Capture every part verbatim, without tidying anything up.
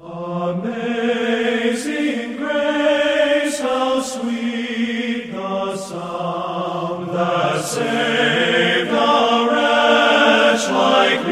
Amazing grace, how sweet the sound that saved a wretch like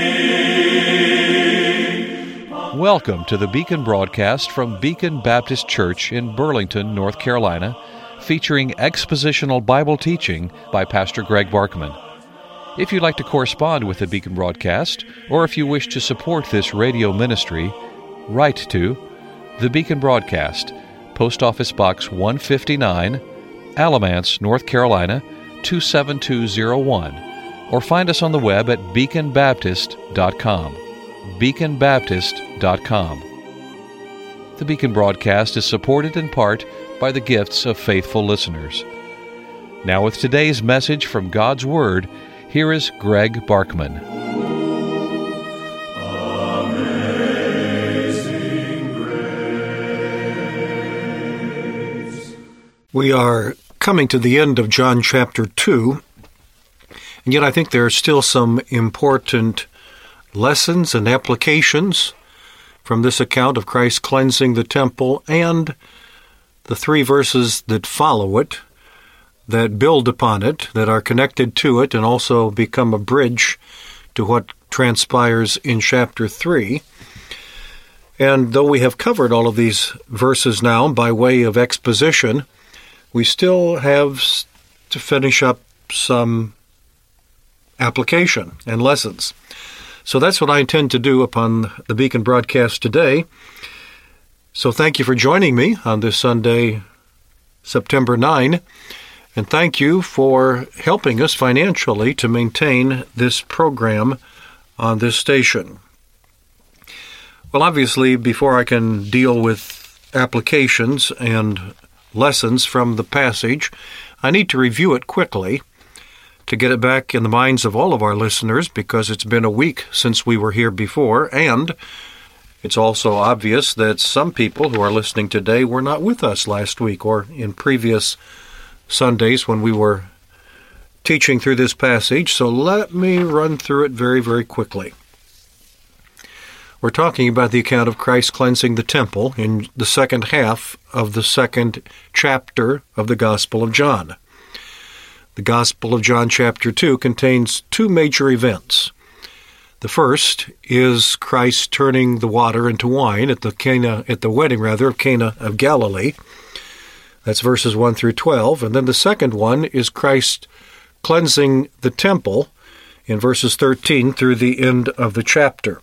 me. Welcome to the Beacon broadcast from Beacon Baptist Church in Burlington, North Carolina, featuring expositional Bible teaching by Pastor Greg Barkman. If you'd like to correspond with the Beacon broadcast, or if you wish to support this radio ministry, write to The Beacon Broadcast, Post Office Box one fifty-nine, Alamance, North Carolina, two seven two zero one, or find us on the web at beacon baptist dot com. beacon baptist dot com. The Beacon Broadcast is supported in part by the gifts of faithful listeners. Now with today's message from God's Word, here is Greg Barkman. We are coming to the end of John chapter two, and yet I think there are still some important lessons and applications from this account of Christ cleansing the temple and the three verses that follow it, that build upon it, that are connected to it, and also become a bridge to what transpires in chapter three. And though we have covered all of these verses now by way of exposition, we still have to finish up some application and lessons. So that's what I intend to do upon the Beacon broadcast today. So thank you for joining me on this Sunday, September ninth, and thank you for helping us financially to maintain this program on this station. Well, obviously, before I can deal with applications and lessons from the passage, I need to review it quickly to get it back in the minds of all of our listeners, because it's been a week since we were here before, and it's also obvious that some people who are listening today were not with us last week or in previous Sundays when we were teaching through this passage, so let me run through it very, very quickly. We're talking about the account of Christ cleansing the temple in the second half of the second chapter of the Gospel of John. The Gospel of John chapter two contains two major events. The first is Christ turning the water into wine at the Cana, at the wedding rather of Cana of Galilee. That's verses one through twelve. And then the second one is Christ cleansing the temple in verses thirteen through the end of the chapter.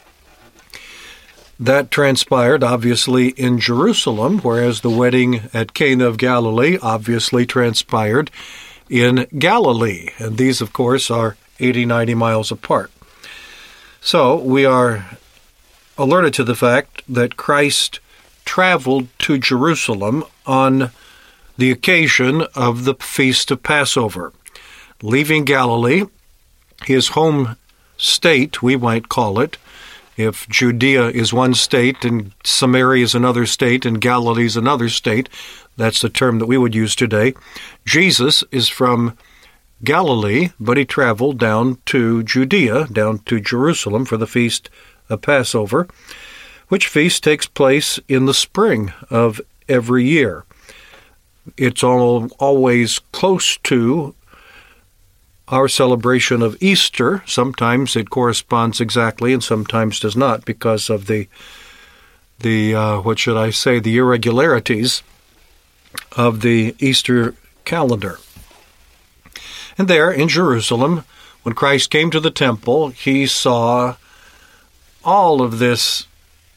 That transpired, obviously, in Jerusalem, whereas the wedding at Cana of Galilee obviously transpired in Galilee. And these, of course, are eighty, ninety miles apart. So we are alerted to the fact that Christ traveled to Jerusalem on the occasion of the Feast of Passover, leaving Galilee, his home state, we might call it. If Judea is one state and Samaria is another state and Galilee is another state, that's the term that we would use today. Jesus is from Galilee, but he traveled down to Judea, down to Jerusalem for the Feast of Passover, which feast takes place in the spring of every year. It's all, always close to our celebration of Easter. Sometimes it corresponds exactly and sometimes does not because of the, the uh, what should I say, the irregularities of the Easter calendar. And there in Jerusalem, when Christ came to the temple, he saw all of this,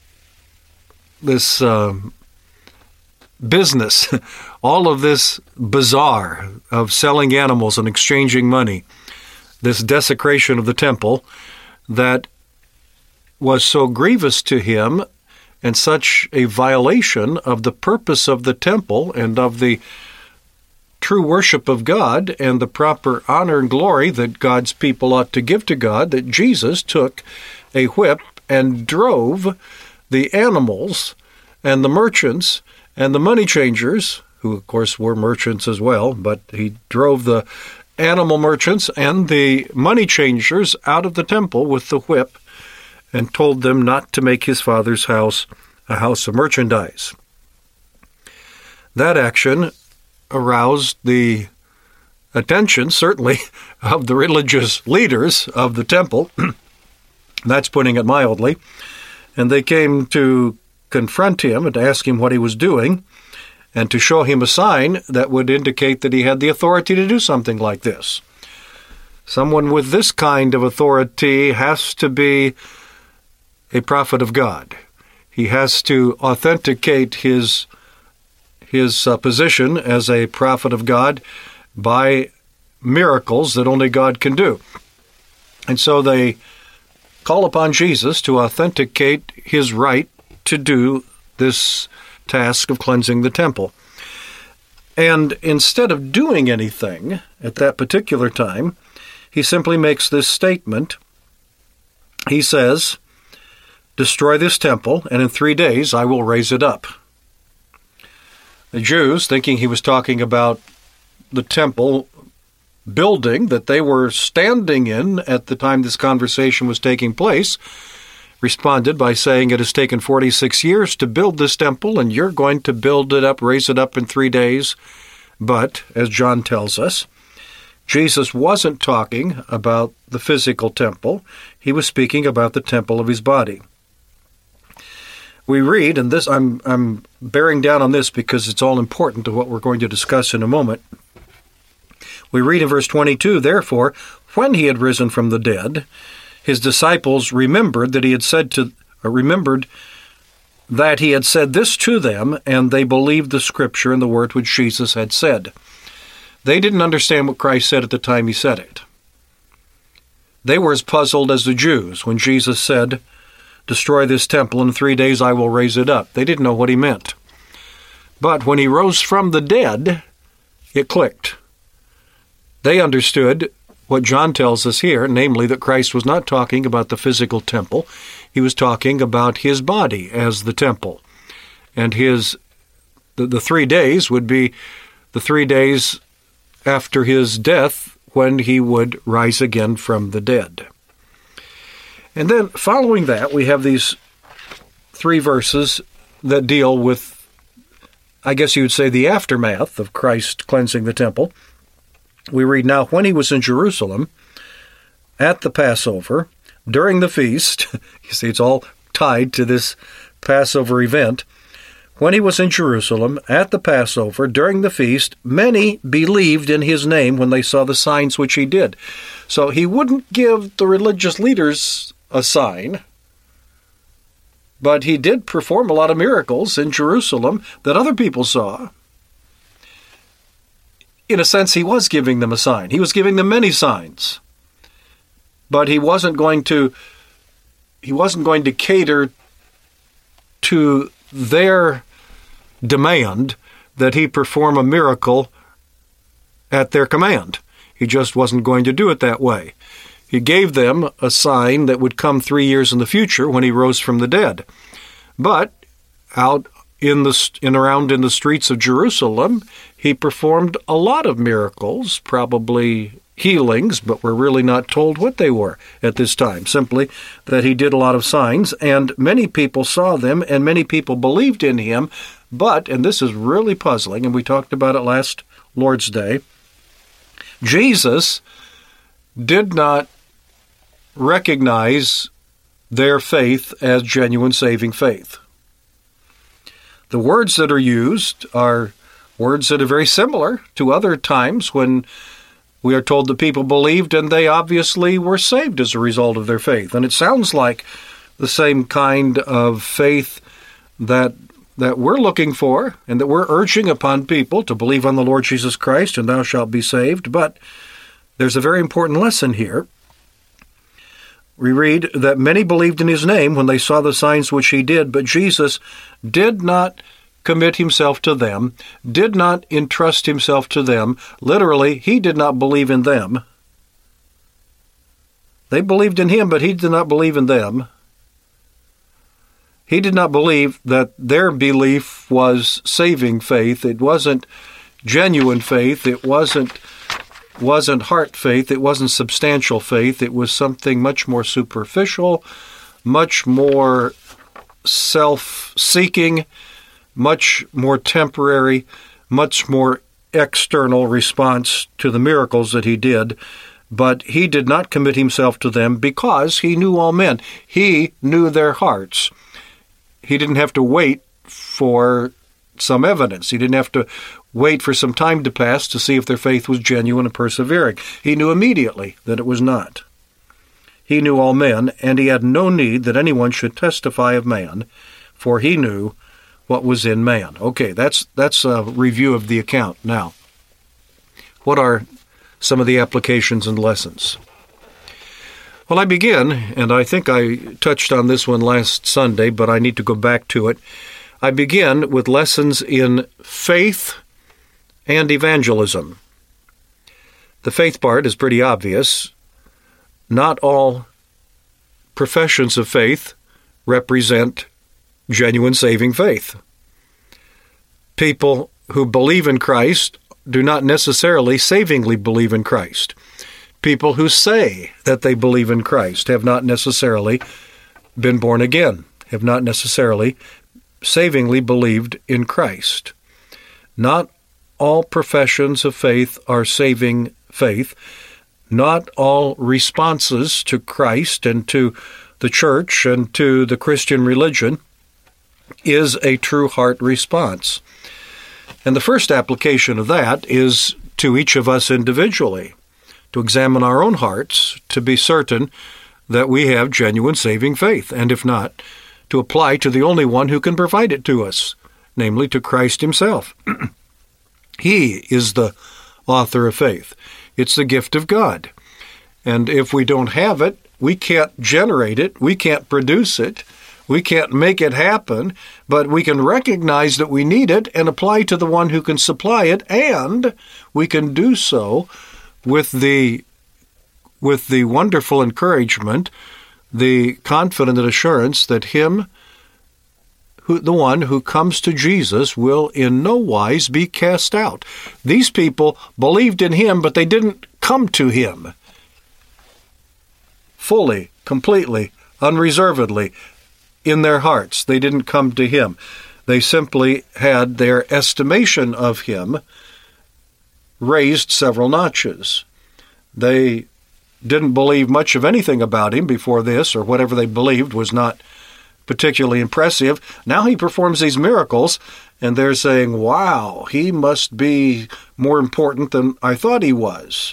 this uh, business, all of this bazaar of selling animals and exchanging money, this desecration of the temple that was so grievous to him and such a violation of the purpose of the temple and of the true worship of God and the proper honor and glory that God's people ought to give to God, that Jesus took a whip and drove the animals and the merchants and the money changers, who of course were merchants as well, but he drove the animal merchants and the money changers out of the temple with the whip and told them not to make his Father's house a house of merchandise. That action aroused the attention, certainly, of the religious leaders of the temple. That's putting it mildly. And they came to confront him and to ask him what he was doing and to show him a sign that would indicate that he had the authority to do something like this. Someone with this kind of authority has to be a prophet of God. He has to authenticate his, his uh, position as a prophet of God by miracles that only God can do. And so they call upon Jesus to authenticate his right to do this task of cleansing the temple. And instead of doing anything at that particular time, he simply makes this statement. He says, "Destroy this temple, and in three days I will raise it up." The Jews, thinking he was talking about the temple building that they were standing in at the time this conversation was taking place, responded by saying, "It has taken forty-six years to build this temple, and you're going to build it up, raise it up in three days. But, as John tells us, Jesus wasn't talking about the physical temple. He was speaking about the temple of his body. We read, and this I'm I'm bearing down on this because it's all important to what we're going to discuss in a moment. We read in verse twenty-two, "Therefore, when he had risen from the dead, his disciples remembered that he had said to uh, remembered that he had said this to them, and they believed the scripture and the word which Jesus had said." They didn't understand what Christ said at the time he said it. They were as puzzled as the Jews when Jesus said, "Destroy this temple, and in three days I will raise it up." They didn't know what he meant. But when he rose from the dead, it clicked. They understood what John tells us here, namely that Christ was not talking about the physical temple. He was talking about his body as the temple. And his the, the three days would be the three days after his death when he would rise again from the dead. And then following that, we have these three verses that deal with, I guess you would say, the aftermath of Christ cleansing the temple. We read, "Now when he was in Jerusalem at the Passover, during the feast," you see it's all tied to this Passover event, "when he was in Jerusalem at the Passover, during the feast, many believed in his name when they saw the signs which he did." So he wouldn't give the religious leaders a sign, but he did perform a lot of miracles in Jerusalem that other people saw. In a sense, he was giving them a sign. He was giving them many signs. But he wasn't going to he wasn't going to cater to their demand that he perform a miracle at their command. He just wasn't going to do it that way. He gave them a sign that would come three years in the future when he rose from the dead. But out in the in around in the streets of Jerusalem, he performed a lot of miracles, probably healings, but we're really not told what they were at this time, simply that he did a lot of signs, and many people saw them, and many people believed in him. But, and this is really puzzling, and we talked about it last Lord's Day, Jesus did not recognize their faith as genuine saving faith. The words that are used are words that are very similar to other times when we are told that people believed and they obviously were saved as a result of their faith. And it sounds like the same kind of faith that that we're looking for and that we're urging upon people to believe on the Lord Jesus Christ and thou shalt be saved. But there's a very important lesson here. We read that many believed in his name when they saw the signs which he did, but Jesus did not commit himself to them, did not entrust himself to them. Literally, he did not believe in them. They believed in him, but he did not believe in them. He did not believe that their belief was saving faith. It wasn't genuine faith. It wasn't wasn't heart faith. It wasn't substantial faith. It was something much more superficial, much more self-seeking, much more temporary, much more external response to the miracles that he did. But he did not commit himself to them because he knew all men. He knew their hearts. He didn't have to wait for some evidence. He didn't have to wait for some time to pass to see if their faith was genuine and persevering. He knew immediately that it was not. He knew all men, and he had no need that anyone should testify of man, for he knew what was in man. Okay, that's that's a review of the account. Now, what are some of the applications and lessons? Well, I begin, and I think I touched on this one last Sunday, but I need to go back to it. I begin with lessons in faith and evangelism. The faith part is pretty obvious. Not all professions of faith represent genuine saving faith. People who believe in Christ do not necessarily savingly believe in Christ. People who say that they believe in Christ have not necessarily been born again, have not necessarily savingly believed in Christ. Not all professions of faith are saving faith. Not all responses to Christ and to the church and to the Christian religion is a true heart response. And the first application of that is to each of us individually, to examine our own hearts, to be certain that we have genuine saving faith, and if not, to apply to the only one who can provide it to us, namely to Christ himself. He is the author of faith. It's the gift of God. And if we don't have it, we can't generate it, we can't produce it, we can't make it happen, but we can recognize that we need it and apply to the one who can supply it, and we can do so with the with the wonderful encouragement, the confident assurance that him, who, the one who comes to Jesus, will in no wise be cast out. These people believed in him, but they didn't come to him fully, completely, unreservedly in their hearts. They didn't come to him. They simply had their estimation of him raised several notches. They didn't believe much of anything about him before this, or whatever they believed was not particularly impressive. Now he performs these miracles, and they're saying, wow, he must be more important than I thought he was.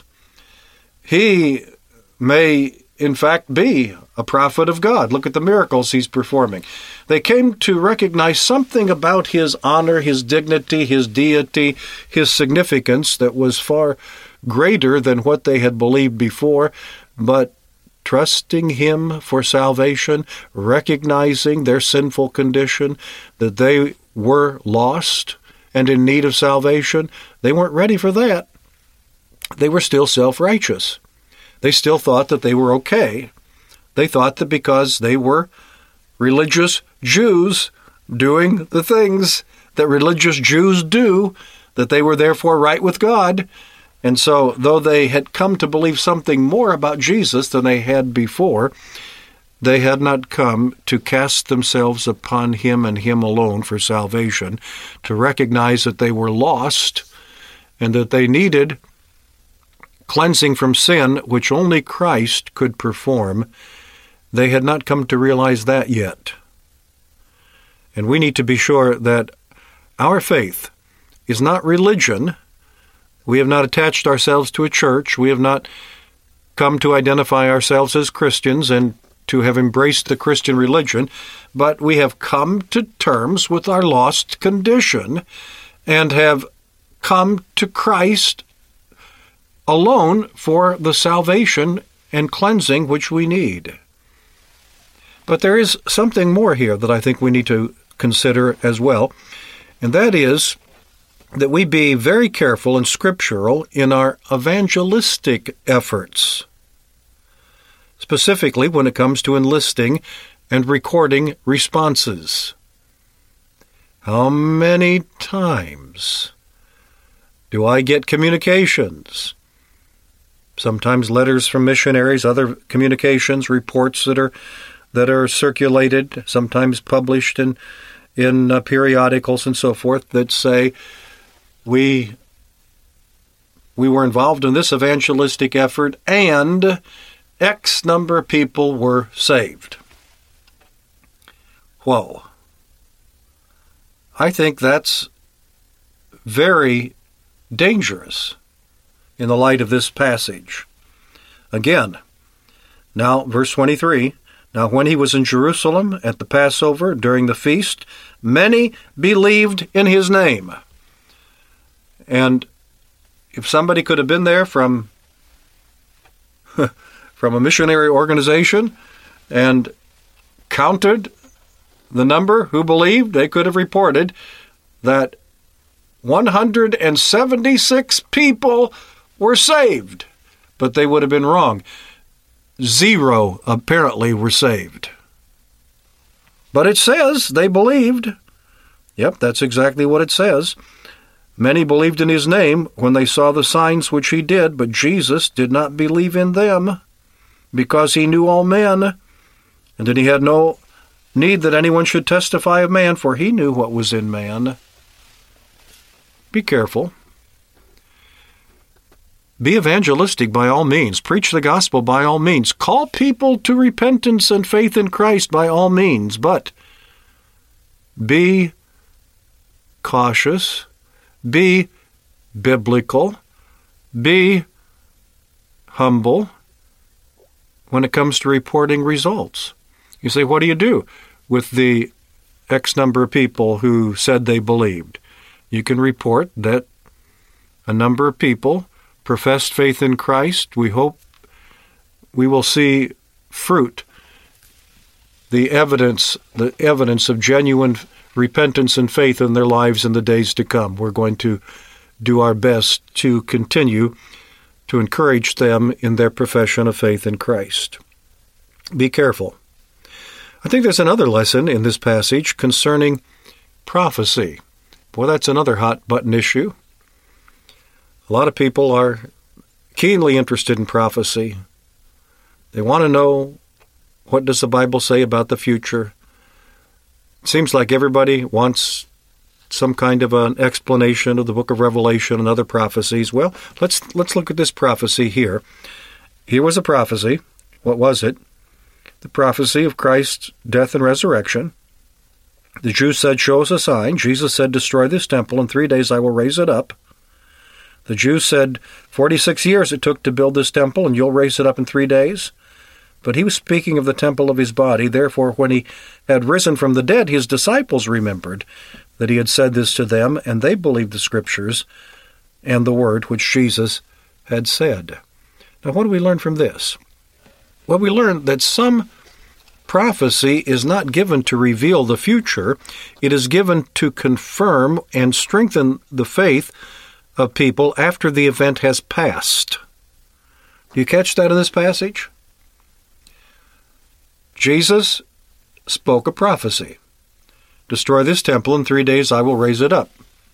He may, in fact, be a prophet of God. Look at the miracles he's performing. They came to recognize something about his honor, his dignity, his deity, his significance that was far greater than what they had believed before, but trusting him for salvation, recognizing their sinful condition, that they were lost and in need of salvation, they weren't ready for that. They were still self-righteous. They still thought that they were okay. They thought that because they were religious Jews doing the things that religious Jews do, that they were therefore right with God. And so, though they had come to believe something more about Jesus than they had before, they had not come to cast themselves upon him and him alone for salvation, to recognize that they were lost and that they needed cleansing from sin, which only Christ could perform. They had not come to realize that yet. And we need to be sure that our faith is not religion. We have not attached ourselves to a church. We have not come to identify ourselves as Christians and to have embraced the Christian religion, but we have come to terms with our lost condition and have come to Christ alone for the salvation and cleansing which we need. But there is something more here that I think we need to consider as well, and that is that we be very careful and scriptural in our evangelistic efforts, specifically when it comes to enlisting and recording responses. How many times do I get communications? Sometimes letters from missionaries, other communications, reports that are that are circulated, sometimes published in, in uh, periodicals and so forth, that say, we, we were involved in this evangelistic effort and X number of people were saved. Whoa. I think that's very dangerous in the light of this passage. Again, now, verse twenty-three, now when he was in Jerusalem at the Passover during the feast, many believed in his name. And if somebody could have been there from, from a missionary organization and counted the number who believed, they could have reported that one hundred seventy-six people were saved. But they would have been wrong. Zero, apparently, were saved. But it says they believed. Yep, that's exactly what it says. Many believed in his name when they saw the signs which he did, but Jesus did not believe in them, because he knew all men, and that he had no need that anyone should testify of man, for he knew what was in man. Be careful. Be evangelistic by all means. Preach the gospel by all means. Call people to repentance and faith in Christ by all means. But be cautious. Be biblical. Be humble when it comes to reporting results. You say, what do you do with the X number of people who said they believed? You can report that a number of people professed faith in Christ. We hope we will see fruit, the evidence, the evidence of genuine repentance and faith in their lives in the days to come. We're going to do our best to continue to encourage them in their profession of faith in Christ. Be careful. I think there's another lesson in this passage concerning prophecy. Boy, that's another hot-button issue. A lot of people are keenly interested in prophecy. They want to know, what does the Bible say about the future? It seems like everybody wants some kind of an explanation of the book of Revelation and other prophecies. Well, let's let's look at this prophecy here. Here was a prophecy. What was it? The prophecy of Christ's death and resurrection. The Jews said, show us a sign. Jesus said, destroy this temple. In three days I will raise it up. The Jews said, forty-six years it took to build this temple, and you'll raise it up in three days. But he was speaking of the temple of his body. Therefore, when he had risen from the dead, his disciples remembered that he had said this to them, and they believed the Scriptures and the word which Jesus had said. Now, what do we learn from this? Well, we learn that some prophecy is not given to reveal the future. It is given to confirm and strengthen the faith of people after the event has passed. Do you catch that in this passage? Jesus spoke a prophecy. Destroy this temple, in three days I will raise it up.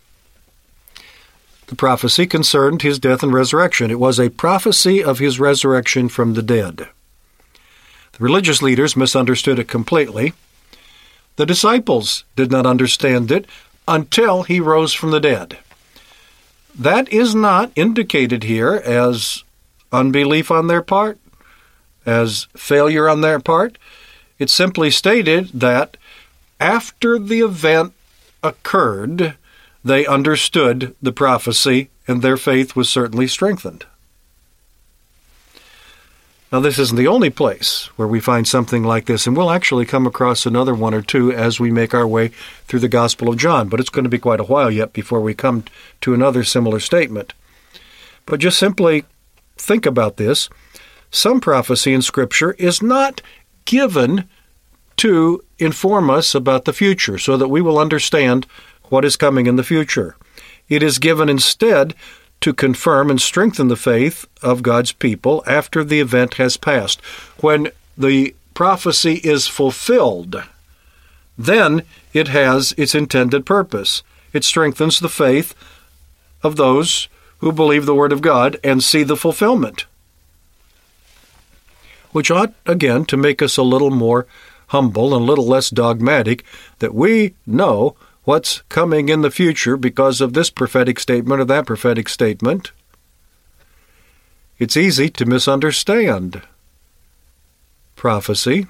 The prophecy concerned his death and resurrection. It was a prophecy of his resurrection from the dead. The religious leaders misunderstood it completely. The disciples did not understand it until he rose from the dead. That is not indicated here as unbelief on their part, as failure on their part. It's simply stated that after the event occurred, they understood the prophecy, and their faith was certainly strengthened. Now, this isn't the only place where we find something like this, and we'll actually come across another one or two as we make our way through the Gospel of John, but it's going to be quite a while yet before we come to another similar statement. But just simply think about this. Some prophecy in Scripture is not given to inform us about the future so that we will understand what is coming in the future. It is given instead to confirm and strengthen the faith of God's people after the event has passed. When the prophecy is fulfilled, then it has its intended purpose. It strengthens the faith of those who believe the Word of God and see the fulfillment, which ought, again, to make us a little more humble and a little less dogmatic, that we know what's coming in the future because of this prophetic statement or that prophetic statement. It's easy to misunderstand prophecy.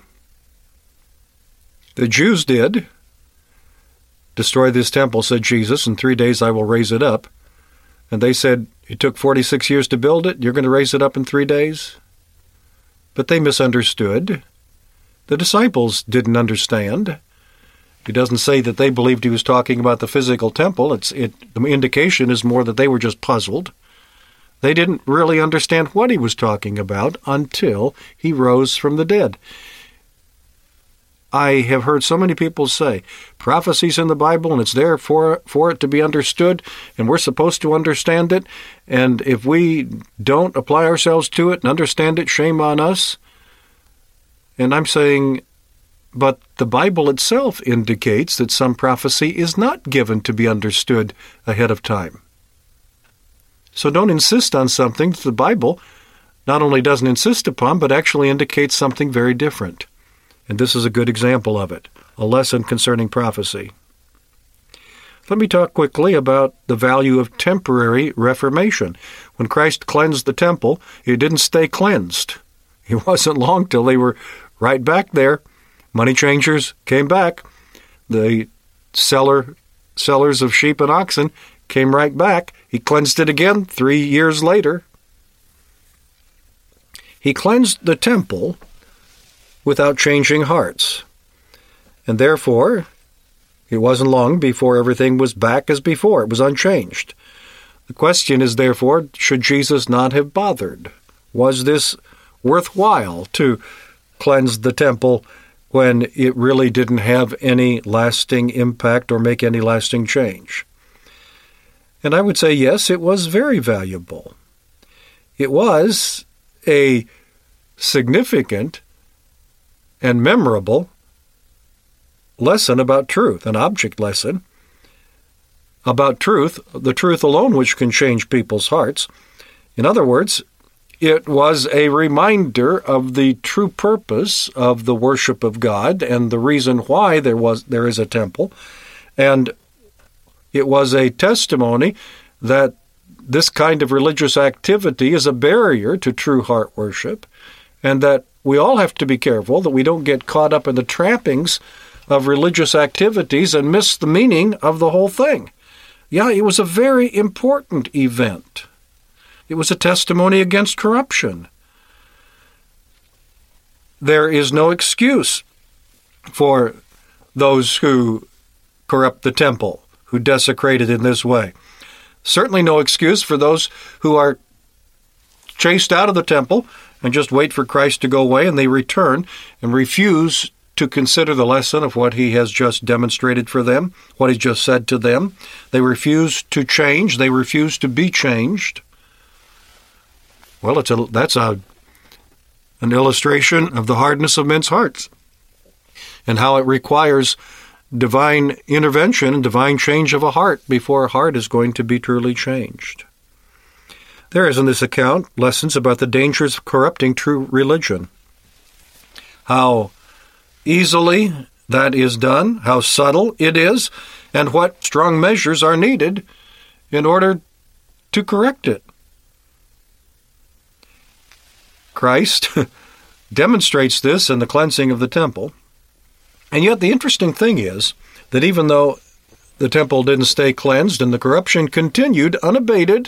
The Jews did. Destroy this temple, said Jesus, in three days I will raise it up. And they said, it took forty-six years to build it, you're going to raise it up in three days? But they misunderstood. The disciples didn't understand. It doesn't say that they believed he was talking about the physical temple. It's it. The indication is more that they were just puzzled. They didn't really understand what he was talking about until he rose from the dead. I have heard so many people say, prophecy's in the Bible and it's there for, for it to be understood, and we're supposed to understand it, and if we don't apply ourselves to it and understand it, shame on us. And I'm saying, but the Bible itself indicates that some prophecy is not given to be understood ahead of time. So don't insist on something that the Bible not only doesn't insist upon, but actually indicates something very different. And this is a good example of it, a lesson concerning prophecy. Let me talk quickly about the value of temporary reformation. When Christ cleansed the temple, it didn't stay cleansed. It wasn't long till they were right back there. Money changers came back. The seller, sellers of sheep and oxen came right back. He cleansed it again three years later. He cleansed the temple without changing hearts. And therefore, it wasn't long before everything was back as before. It was unchanged. The question is, therefore, should Jesus not have bothered? Was this worthwhile to cleanse the temple when it really didn't have any lasting impact or make any lasting change? And I would say, yes, it was very valuable. It was a significant and memorable lesson about truth, an object lesson about truth, the truth alone which can change people's hearts. In other words, it was a reminder of the true purpose of the worship of God and the reason why there was there is a temple. And it was a testimony that this kind of religious activity is a barrier to true heart worship, and that we all have to be careful that we don't get caught up in the trappings of religious activities and miss the meaning of the whole thing. Yeah, it was a very important event. It was a testimony against corruption. There is no excuse for those who corrupt the temple, who desecrate it in this way. Certainly no excuse for those who are chased out of the temple and just wait for Christ to go away, and they return and refuse to consider the lesson of what he has just demonstrated for them, what he just said to them. They refuse to change. They refuse to be changed. Well, it's a, that's a, an illustration of the hardness of men's hearts and how it requires divine intervention and divine change of a heart before a heart is going to be truly changed. There is in this account lessons about the dangers of corrupting true religion. How easily that is done, how subtle it is, and what strong measures are needed in order to correct it. Christ demonstrates this in the cleansing of the temple. And yet the interesting thing is that even though the temple didn't stay cleansed and the corruption continued unabated,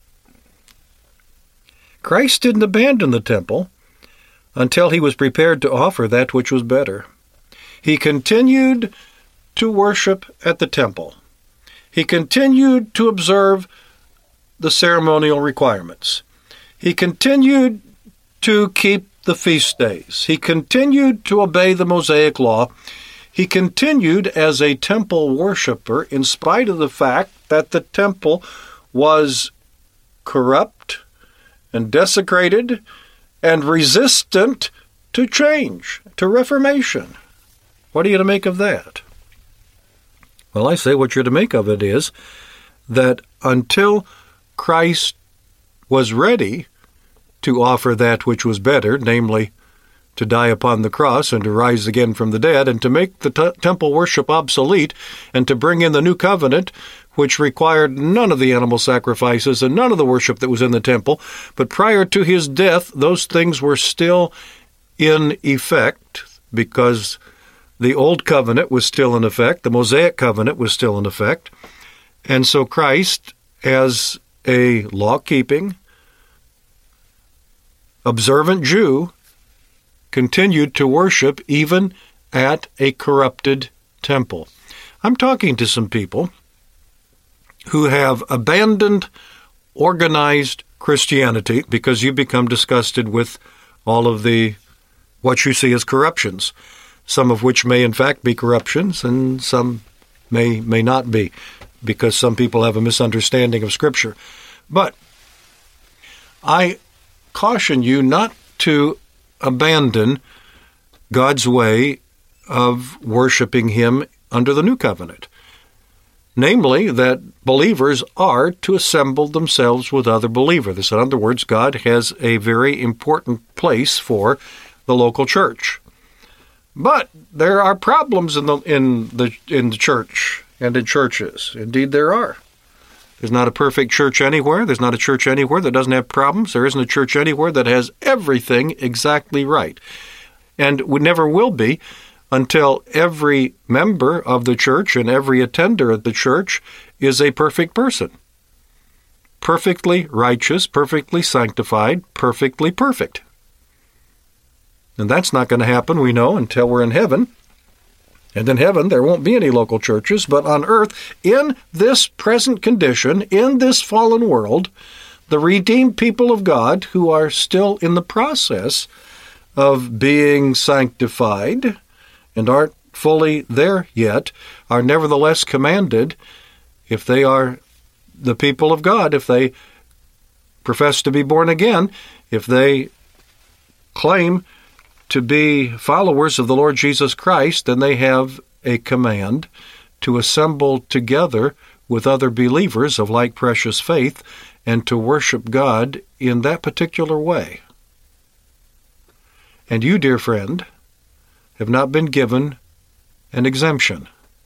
Christ didn't abandon the temple until he was prepared to offer that which was better. He continued to worship at the temple. He continued to observe the ceremonial requirements. He continued to keep the feast days. He continued to obey the Mosaic law. He continued as a temple worshiper in spite of the fact that the temple was corrupt and desecrated and resistant to change, to reformation. What are you to make of that? Well, I say what you're to make of it is that until Christ was ready to offer that which was better, namely to die upon the cross and to rise again from the dead, and to make the t- temple worship obsolete, and to bring in the new covenant, which required none of the animal sacrifices and none of the worship that was in the temple. But prior to his death, those things were still in effect, because the old covenant was still in effect, the Mosaic covenant was still in effect. And so Christ, as a law-keeping, observant Jew, continued to worship even at a corrupted temple. I'm talking to some people who have abandoned organized Christianity because you become disgusted with all of the what you see as corruptions, some of which may in fact be corruptions and some may may not be, because some people have a misunderstanding of Scripture. But I caution you not to abandon God's way of worshiping Him under the new covenant. Namely, that believers are to assemble themselves with other believers. In other words, God has a very important place for the local church. But there are problems in the in the in the church and in churches. Indeed, there are. There's not a perfect church anywhere. There's not a church anywhere that doesn't have problems. There isn't a church anywhere that has everything exactly right. And we never will be until every member of the church and every attender at the church is a perfect person. Perfectly righteous, perfectly sanctified, perfectly perfect. And that's not going to happen, we know, until we're in heaven. And in heaven, there won't be any local churches, but on earth, in this present condition, in this fallen world, the redeemed people of God, who are still in the process of being sanctified and aren't fully there yet, are nevertheless commanded, if they are the people of God, if they profess to be born again, if they claim to be followers of the Lord Jesus Christ, then they have a command to assemble together with other believers of like precious faith and to worship God in that particular way. And you, dear friend, have not been given an exemption.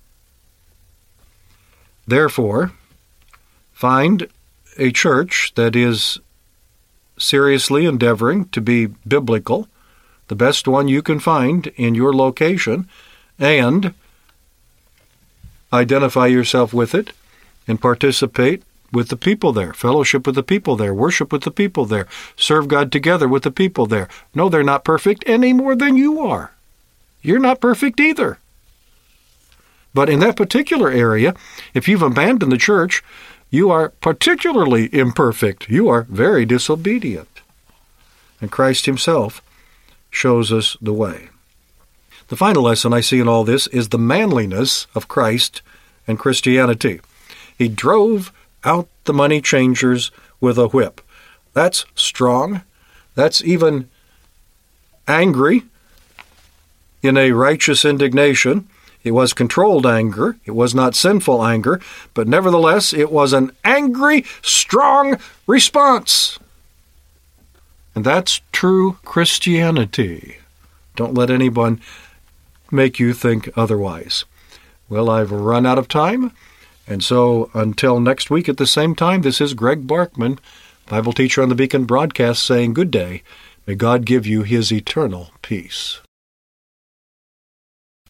Therefore, find a church that is seriously endeavoring to be biblical, the best one you can find in your location, and identify yourself with it and participate with the people there, fellowship with the people there, worship with the people there, serve God together with the people there. No, they're not perfect any more than you are. You're not perfect either. But in that particular area, if you've abandoned the church, you are particularly imperfect. You are very disobedient. And Christ Himself shows us the way. The final lesson I see in all this is the manliness of Christ and Christianity. He drove out the money changers with a whip. That's strong. That's even angry in a righteous indignation. It was controlled anger. It was not sinful anger, but nevertheless, it was an angry, strong response. And that's true Christianity. Don't let anyone make you think otherwise. Well, I've run out of time, and so until next week at the same time, this is Greg Barkman, Bible teacher on the Beacon Broadcast, saying good day. May God give you His eternal peace.